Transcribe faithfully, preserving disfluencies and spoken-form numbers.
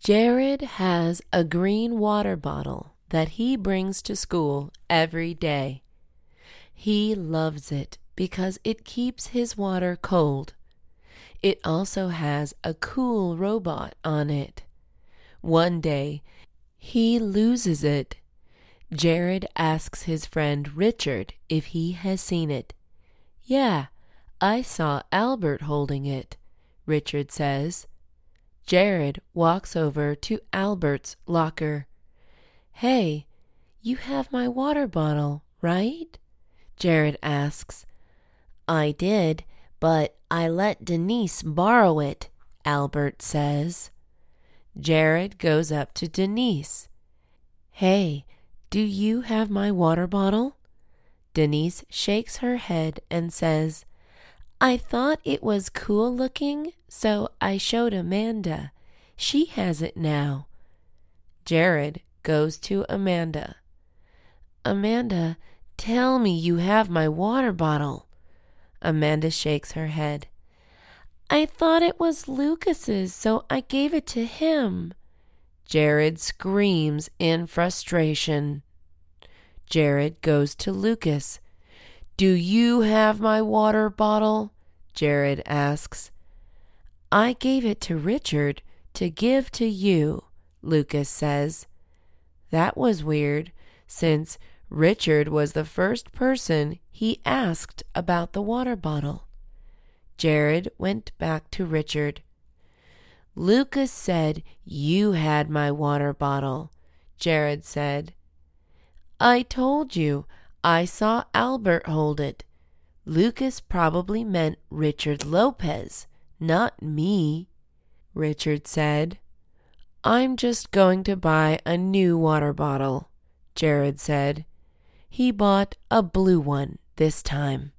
Jared has a green water bottle that he brings to school every day. He loves it because it keeps his water cold. It also has a cool robot on it. One day, he loses it. Jared asks his friend Richard if he has seen it. "Yeah, I saw Albert holding it," Richard says. Jared walks over to Albert's locker. "Hey, you have my water bottle, right?" Jared asks. "I did, but I let Denise borrow it," Albert says. Jared goes up to Denise. "Hey, do you have my water bottle?" Denise shakes her head and says, "I thought it was cool looking, so I showed Amanda. She has it now." Jared goes to Amanda. "Amanda, tell me you have my water bottle." Amanda shakes her head. "I thought it was Lucas's, so I gave it to him." Jared screams in frustration. Jared goes to Lucas. "Do you have my water bottle?" Jared asks. "I gave it to Richard to give to you," Lucas says. That was weird, since Richard was the first person he asked about the water bottle. Jared went back to Richard. "Lucas said you had my water bottle," Jared said. "I told you, I saw Albert hold it. Lucas probably meant Richard Lopez, not me," Richard said. "I'm just going to buy a new water bottle," Jared said. He bought a blue one this time.